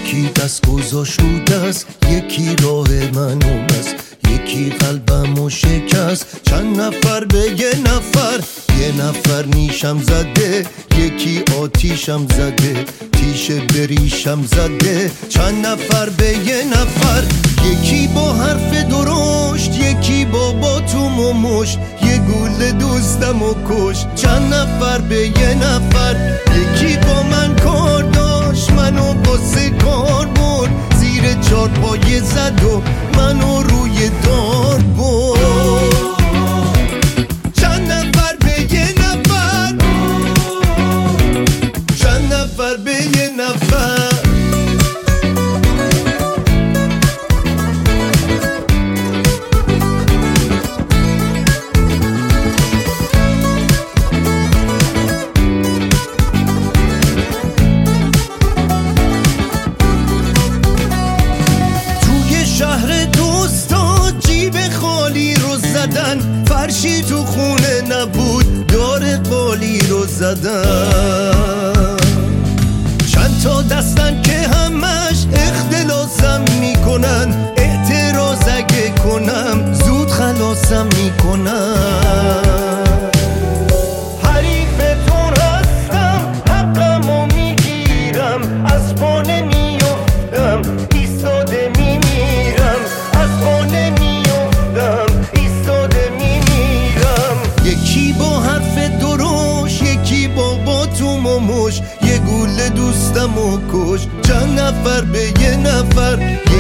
یکی دست گذاشت رو دست، یکی راه منو بست، یکی قلبمو شکست. چند نفر به یه نفر نیشم زده، یکی آتیشم زده، تیشه بریشم زده. چند نفر به یه نفر، یکی با حرف درشت، یکی با باتوم و مشت، یه گوله دوستمو کشت. چند نفر به یه نفر، یکی با من کار داشت، منو واسه کار برد، زیر چار پایه زد و منو روی دار برد. چند نفر به یه نفر، چند نفر به یه نفر. شهر دوستا جیب خالی رو زدن، فرشی تو خونه نبود، دار قالی رو زدن. چند تا دستن که همش اختلاسم میکنن، اعتراض اگه کنم زود خلاصم میکنن. حریفتون هستم، حقمو میگیرم، از پا نمیافتم، ایستاده میمیرم، از پا نمیافتم، ایستاده میمیرم. یکی با حرف درشت، یکی با باتوم و مشت، یه گوله دوستمو کش. چند نفر به یه نفر،